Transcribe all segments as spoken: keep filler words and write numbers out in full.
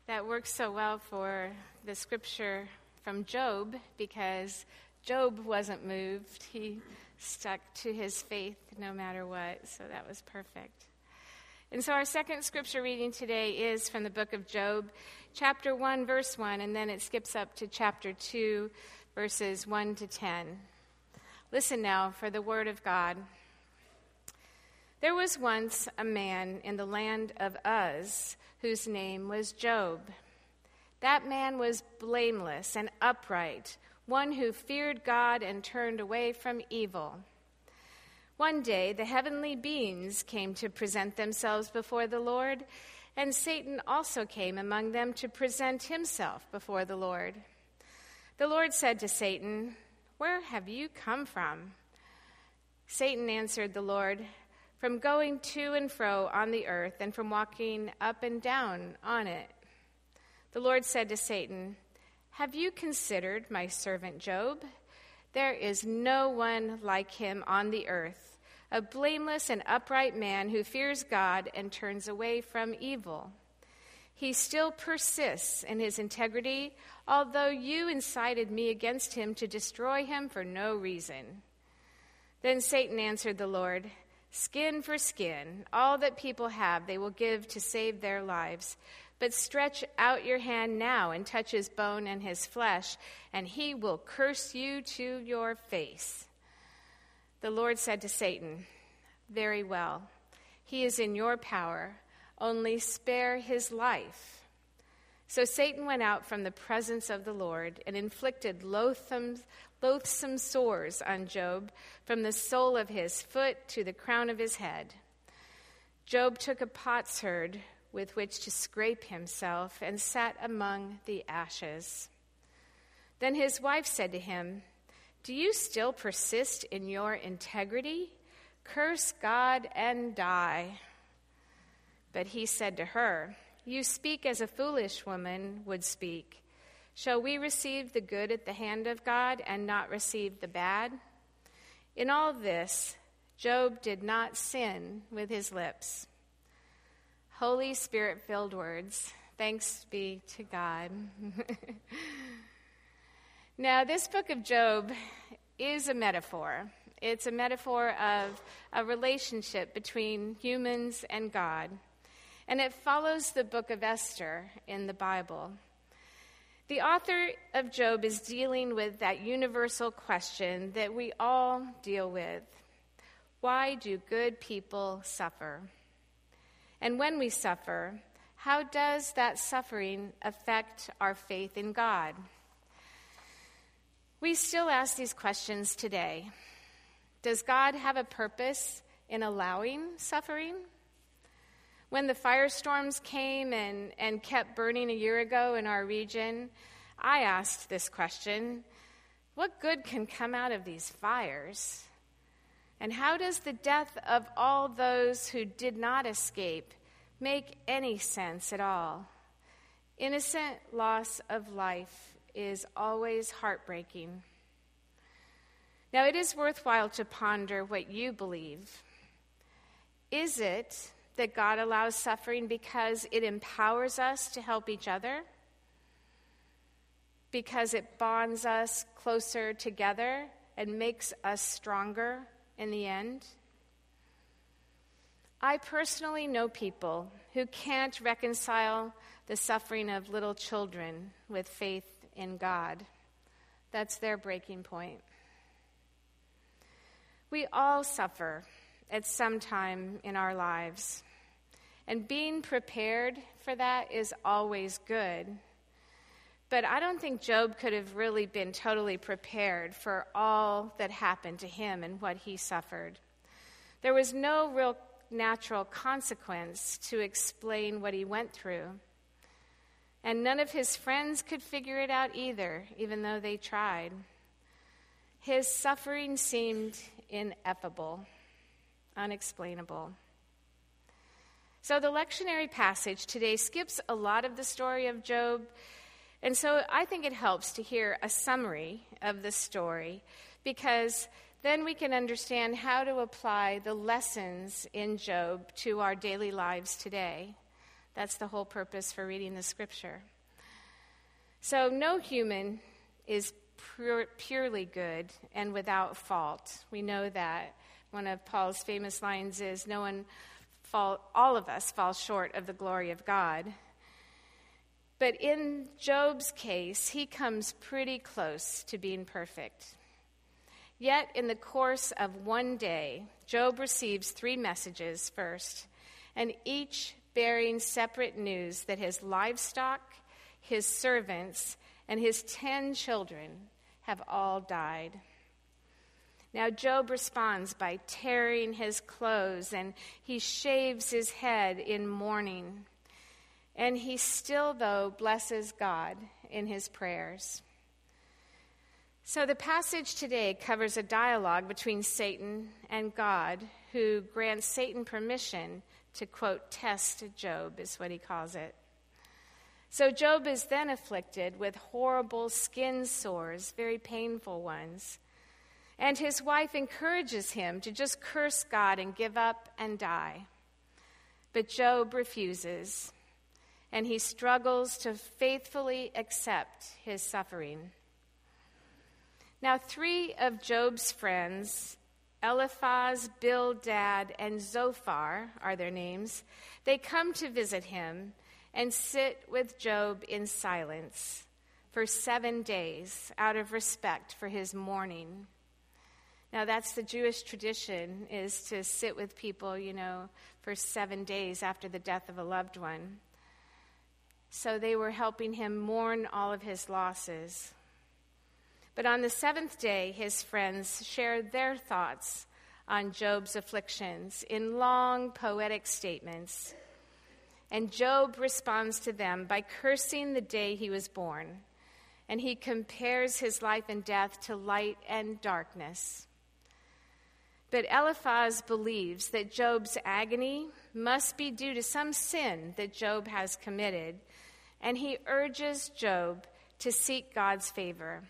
That works so well for the scripture from Job, because Job wasn't moved. He stuck to his faith no matter what, so that was perfect. And so our second scripture reading today is from the book of Job, chapter one, verse one, and then it skips up to chapter two, verses one to ten. Listen now for the word of God. There was once a man in the land of Uz whose name was Job. That man was blameless and upright, one who feared God and turned away from evil. One day the heavenly beings came to present themselves before the Lord, and Satan also came among them to present himself before the Lord. The Lord said to Satan, "Where have you come from?" Satan answered the Lord, "From going to and fro on the earth and from walking up and down on it." The Lord said to Satan, "Have you considered my servant Job? There is no one like him on the earth, a blameless and upright man who fears God and turns away from evil. He still persists in his integrity, although you incited me against him to destroy him for no reason." Then Satan answered the Lord, "Skin for skin, all that people have they will give to save their lives. But stretch out your hand now and touch his bone and his flesh, and he will curse you to your face." The Lord said to Satan, "Very well, he is in your power, only spare his life." So Satan went out from the presence of the Lord and inflicted loathsome, loathsome sores on Job from the sole of his foot to the crown of his head. Job took a potsherd with which to scrape himself and sat among the ashes. Then his wife said to him, "Do you still persist in your integrity? Curse God and die." But he said to her, "You speak as a foolish woman would speak. Shall we receive the good at the hand of God and not receive the bad?" In all this, Job did not sin with his lips. Holy Spirit-filled words. Thanks be to God. Now, this book of Job is a metaphor. It's a metaphor of a relationship between humans and God. And it follows the book of Esther in the Bible. The author of Job is dealing with that universal question that we all deal with. Why do good people suffer? And when we suffer, how does that suffering affect our faith in God? We still ask these questions today. Does God have a purpose in allowing suffering? When the firestorms came and, and kept burning a year ago in our region, I asked this question: what good can come out of these fires? And how does the death of all those who did not escape make any sense at all? Innocent loss of life is always heartbreaking. Now, it is worthwhile to ponder what you believe. Is it that God allows suffering because it empowers us to help each other? Because it bonds us closer together and makes us stronger in the end? I personally know people who can't reconcile the suffering of little children with faith in God. That's their breaking point. We all suffer at some time in our lives, and being prepared for that is always good. But I don't think Job could have really been totally prepared for all that happened to him and what he suffered. There was no real natural consequence to explain what he went through. And none of his friends could figure it out either, even though they tried. His suffering seemed ineffable, unexplainable. So the lectionary passage today skips a lot of the story of Job, and so I think it helps to hear a summary of the story, because then we can understand how to apply the lessons in Job to our daily lives today. That's the whole purpose for reading the scripture. So no human is pure, purely good and without fault. We know that. One of Paul's famous lines is, no one fall, all of us fall short of the glory of God. But in Job's case, he comes pretty close to being perfect. Yet in the course of one day, Job receives three messages first, and each bearing separate news that his livestock, his servants, and his ten children have all died. Now Job responds by tearing his clothes, and he shaves his head in mourning. And he still, though, blesses God in his prayers. So the passage today covers a dialogue between Satan and God, who grants Satan permission to, quote, test Job, is what he calls it. So Job is then afflicted with horrible skin sores, very painful ones. And his wife encourages him to just curse God and give up and die. But Job refuses, and he struggles to faithfully accept his suffering. Now, three of Job's friends, Eliphaz, Bildad, and Zophar are their names, they come to visit him and sit with Job in silence for seven days out of respect for his mourning. Now, that's the Jewish tradition, is to sit with people, you know, for seven days after the death of a loved one. So they were helping him mourn all of his losses. But on the seventh day, his friends shared their thoughts on Job's afflictions in long, poetic statements. And Job responds to them by cursing the day he was born. And he compares his life and death to light and darkness. But Eliphaz believes that Job's agony must be due to some sin that Job has committed, and he urges Job to seek God's favor.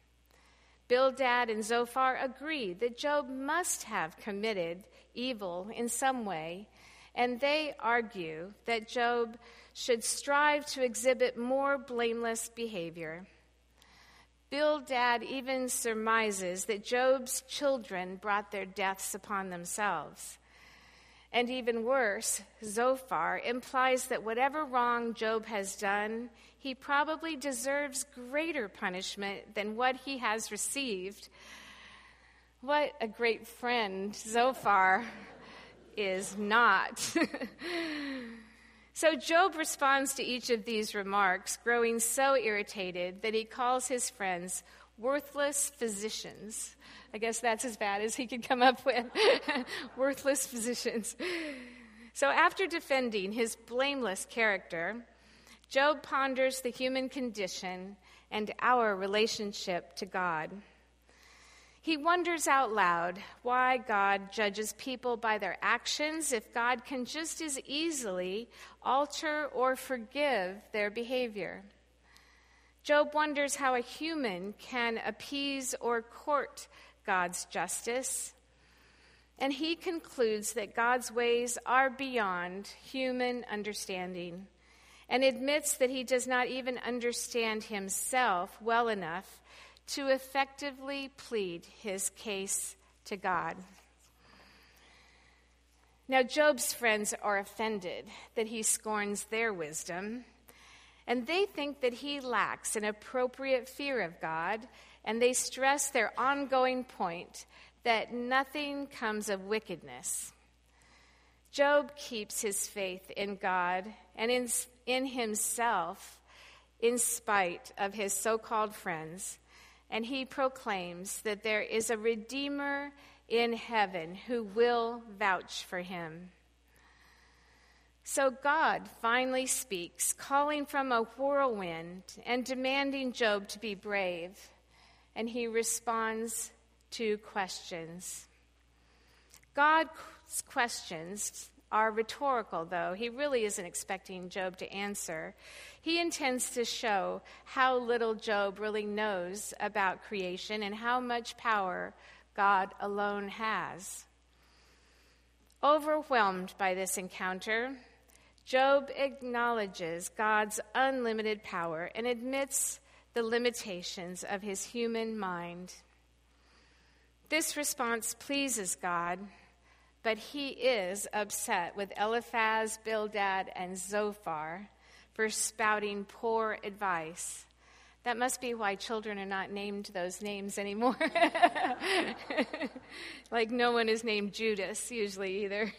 Bildad and Zophar agree that Job must have committed evil in some way, and they argue that Job should strive to exhibit more blameless behavior. Bildad even surmises that Job's children brought their deaths upon themselves. And even worse, Zophar implies that whatever wrong Job has done, he probably deserves greater punishment than what he has received. What a great friend Zophar is not. So Job responds to each of these remarks, growing so irritated that he calls his friends worthless physicians. I guess that's as bad as he could come up with. Worthless physicians. So after defending his blameless character, Job ponders the human condition and our relationship to God. He wonders out loud why God judges people by their actions if God can just as easily alter or forgive their behavior. Job wonders how a human can appease or court God's justice. And he concludes that God's ways are beyond human understanding and admits that he does not even understand himself well enough to effectively plead his case to God. Now, Job's friends are offended that he scorns their wisdom, and they think that he lacks an appropriate fear of God, and they stress their ongoing point that nothing comes of wickedness. Job keeps his faith in God and in, in himself in spite of his so-called friends, and he proclaims that there is a Redeemer in heaven who will vouch for him. So God finally speaks, calling from a whirlwind and demanding Job to be brave, and he responds to questions. God's questions are rhetorical, though. He really isn't expecting Job to answer. He intends to show how little Job really knows about creation and how much power God alone has. Overwhelmed by this encounter, Job acknowledges God's unlimited power and admits the limitations of his human mind. This response pleases God, but he is upset with Eliphaz, Bildad, and Zophar for spouting poor advice. That must be why children are not named those names anymore. Like no one is named Judas usually either.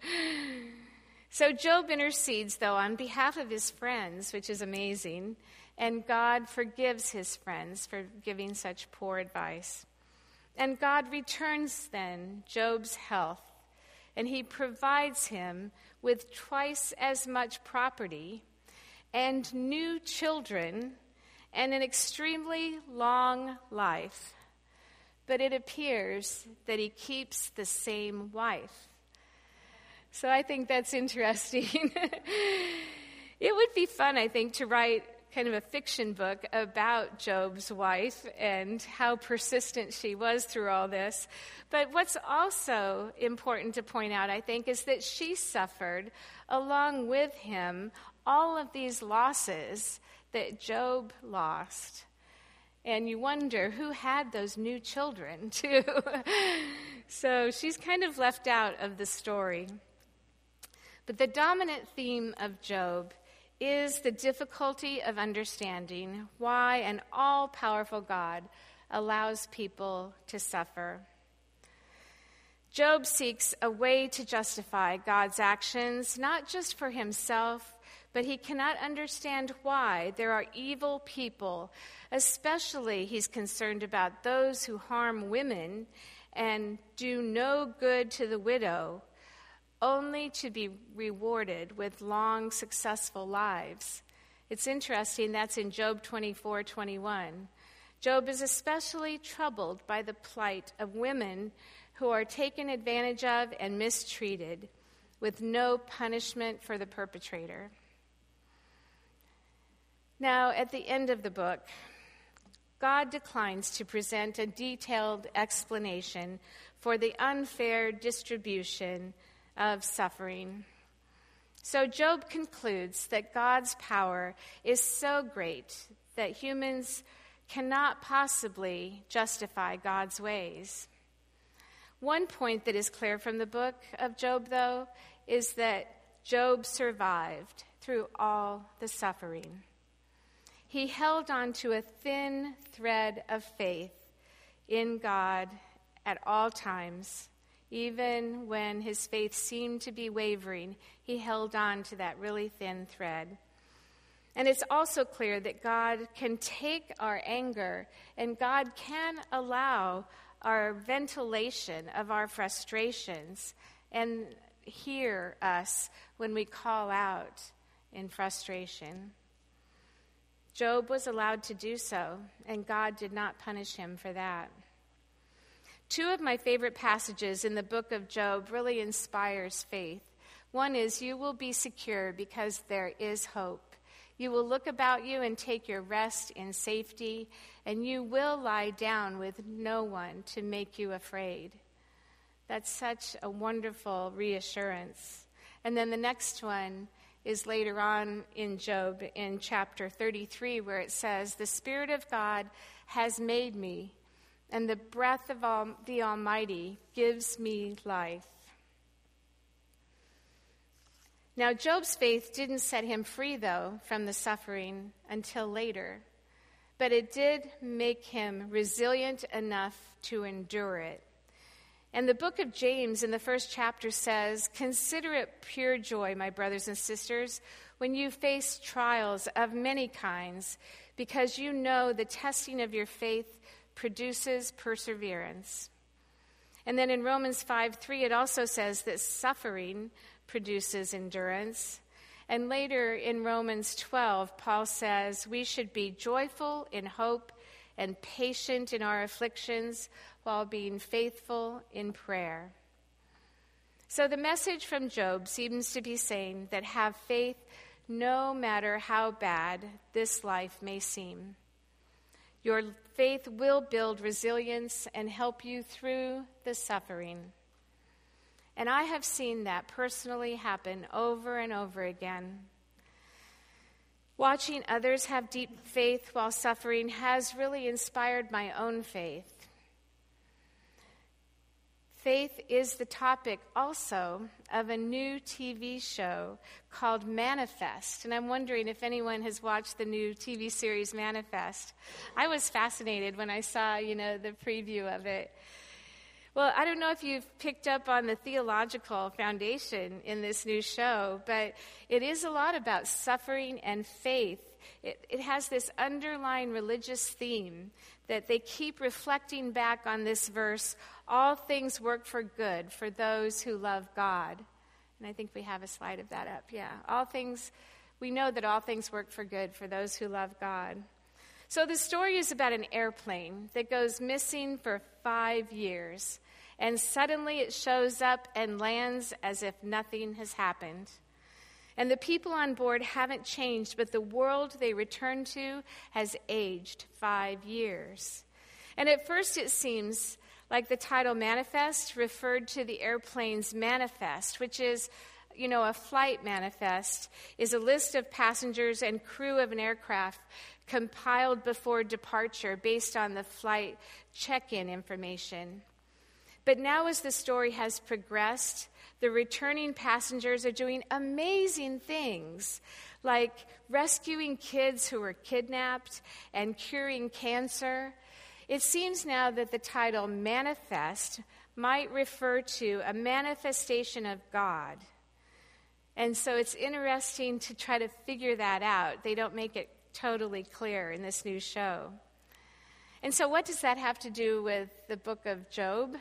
So Job intercedes, though, on behalf of his friends, which is amazing, and God forgives his friends for giving such poor advice. And God returns then Job's health, and he provides him with twice as much property and new children and an extremely long life. But it appears that he keeps the same wife. So I think that's interesting. It would be fun, I think, to write kind of a fiction book about Job's wife and how persistent she was through all this. But what's also important to point out, I think, is that she suffered, along with him, all of these losses that Job lost. And you wonder who had those new children, too. So she's kind of left out of the story. But the dominant theme of Job is the difficulty of understanding why an all-powerful God allows people to suffer. Job seeks a way to justify God's actions, not just for himself, but he cannot understand why there are evil people. Especially, he's concerned about those who harm women and do no good to the widow, only to be rewarded with long, successful lives. It's interesting, that's in Job twenty-four twenty-one. Job is especially troubled by the plight of women who are taken advantage of and mistreated with no punishment for the perpetrator. Now, at the end of the book, God declines to present a detailed explanation for the unfair distribution of suffering. So Job concludes that God's power is so great that humans cannot possibly justify God's ways. One point that is clear from the book of Job, though, is that Job survived through all the suffering. He held on to a thin thread of faith in God at all times. Even when his faith seemed to be wavering, he held on to that really thin thread. And it's also clear that God can take our anger and God can allow our ventilation of our frustrations and hear us when we call out in frustration. Job was allowed to do so, and God did not punish him for that. Two of my favorite passages in the book of Job really inspires faith. One is, you will be secure because there is hope. You will look about you and take your rest in safety, and you will lie down with no one to make you afraid. That's such a wonderful reassurance. And then the next one is later on in Job in chapter thirty-three, where it says, the Spirit of God has made me, and the breath of all, the Almighty gives me life. Now, Job's faith didn't set him free, though, from the suffering until later. But it did make him resilient enough to endure it. And the book of James in the first chapter says, consider it pure joy, my brothers and sisters, when you face trials of many kinds, because you know the testing of your faith produces perseverance. And then in Romans five three, it also says that suffering produces endurance. And later in Romans twelve, Paul says we should be joyful in hope and patient in our afflictions while being faithful in prayer. So the message from Job seems to be saying that have faith no matter how bad this life may seem. Your faith will build resilience and help you through the suffering. And I have seen that personally happen over and over again. Watching others have deep faith while suffering has really inspired my own faith. Faith is the topic also of a new T V show called Manifest. And I'm wondering if anyone has watched the new T V series Manifest. I was fascinated when I saw, you know, the preview of it. Well, I don't know if you've picked up on the theological foundation in this new show, but it is a lot about suffering and faith. It, it has this underlying religious theme that they keep reflecting back on this verse, all things work for good for those who love God. And I think we have a slide of that up, yeah. All things, we know that all things work for good for those who love God. So the story is about an airplane that goes missing for five years, and suddenly it shows up and lands as if nothing has happened. And the people on board haven't changed, but the world they return to has aged five years. And at first it seems like the title Manifest referred to the airplane's manifest, which is, you know, a flight manifest is a list of passengers and crew of an aircraft compiled before departure based on the flight check-in information. But now as the story has progressed, the returning passengers are doing amazing things, like rescuing kids who were kidnapped and curing cancer. It seems now that the title Manifest might refer to a manifestation of God. And so it's interesting to try to figure that out. They don't make it totally clear in this new show. And so what does that have to do with the book of Job?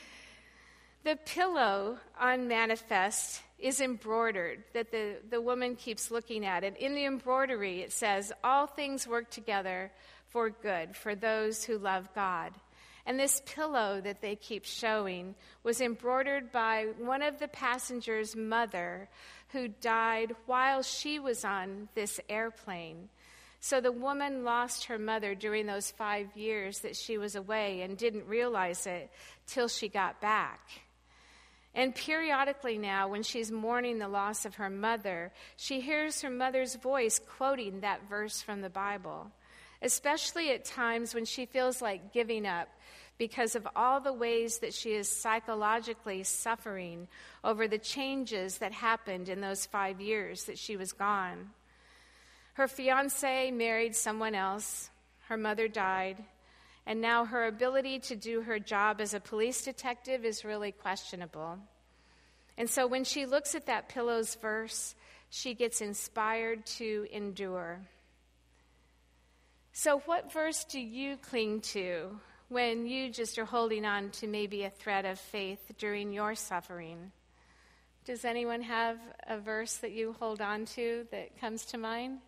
The pillow on Manifest is embroidered, that the, the woman keeps looking at it. In the embroidery, it says, all things work together for good for those who love God. And this pillow that they keep showing was embroidered by one of the passengers' mother who died while she was on this airplane. So the woman lost her mother during those five years that she was away and didn't realize it till she got back. And periodically now, when she's mourning the loss of her mother, she hears her mother's voice quoting that verse from the Bible, especially at times when she feels like giving up because of all the ways that she is psychologically suffering over the changes that happened in those five years that she was gone. Her fiancé married someone else, her mother died, and now her ability to do her job as a police detective is really questionable. And so when she looks at that pillow's verse, she gets inspired to endure. So what verse do you cling to when you just are holding on to maybe a thread of faith during your suffering? Does anyone have a verse that you hold on to that comes to mind?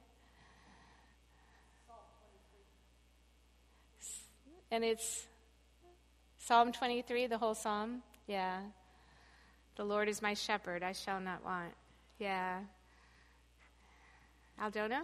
And it's Psalm twenty-three, the whole psalm? Yeah. The Lord is my shepherd, I shall not want. Yeah. Aldona?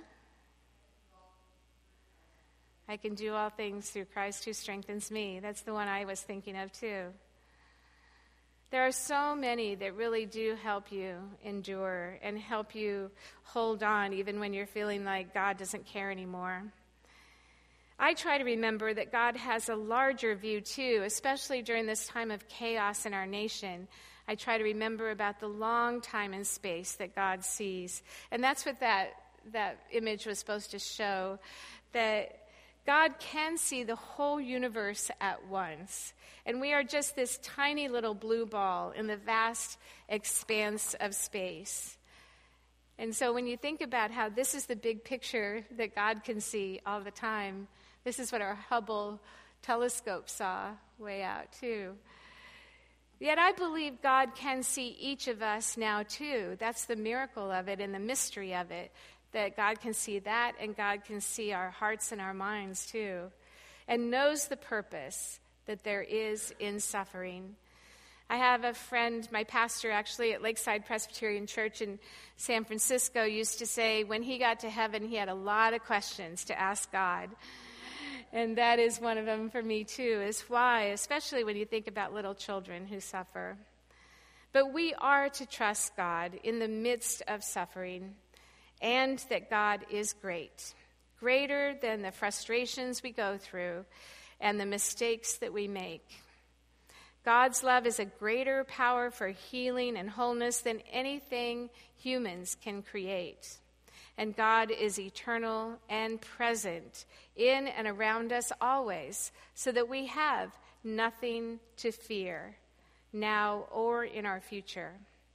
I can do all things through Christ who strengthens me. That's the one I was thinking of too. There are so many that really do help you endure and help you hold on even when you're feeling like God doesn't care anymore. I try to remember that God has a larger view too, especially during this time of chaos in our nation. I try to remember about the long time and space that God sees. And that's what that, that image was supposed to show, that God can see the whole universe at once. And we are just this tiny little blue ball in the vast expanse of space. And so when you think about how this is the big picture that God can see all the time, this is what our Hubble telescope saw way out too. Yet I believe God can see each of us now too. That's the miracle of it and the mystery of it, that God can see that and God can see our hearts and our minds too, and knows the purpose that there is in suffering. I have a friend, my pastor actually at Lakeside Presbyterian Church in San Francisco used to say when he got to heaven he had a lot of questions to ask God. And that is one of them for me too, is why, especially when you think about little children who suffer. But we are to trust God in the midst of suffering, and that God is great, greater than the frustrations we go through and the mistakes that we make. God's love is a greater power for healing and wholeness than anything humans can create. And God is eternal and present in and around us always, so that we have nothing to fear, now or in our future.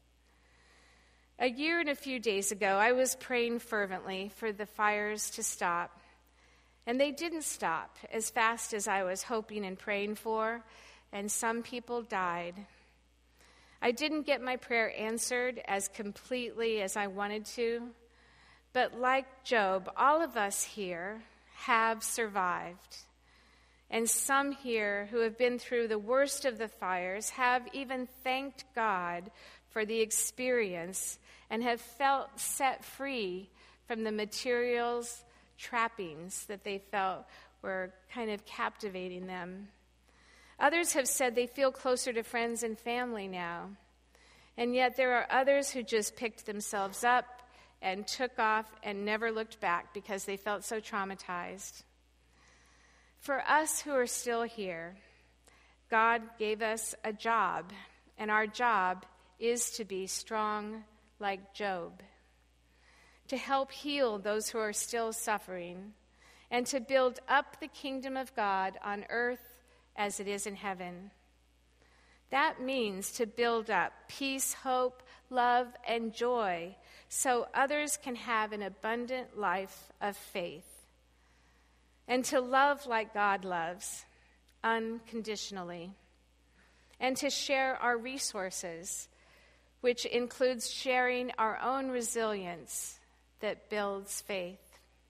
A year and a few days ago, I was praying fervently for the fires to stop. And they didn't stop as fast as I was hoping and praying for, and some people died. I didn't get my prayer answered as completely as I wanted to, but like Job, all of us here have survived. And some here who have been through the worst of the fires have even thanked God for the experience and have felt set free from the materials, trappings that they felt were kind of captivating them. Others have said they feel closer to friends and family now. And yet there are others who just picked themselves up and took off and never looked back because they felt so traumatized. For us who are still here, God gave us a job, and our job is to be strong like Job, to help heal those who are still suffering, and to build up the kingdom of God on earth as it is in heaven. That means to build up peace, hope, love, and joy so others can have an abundant life of faith. And to love like God loves, unconditionally. And to share our resources, which includes sharing our own resilience that builds faith.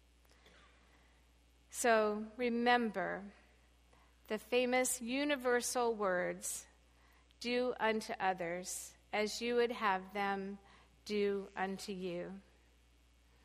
So remember the famous universal words, "Do unto others as you would have them do unto you."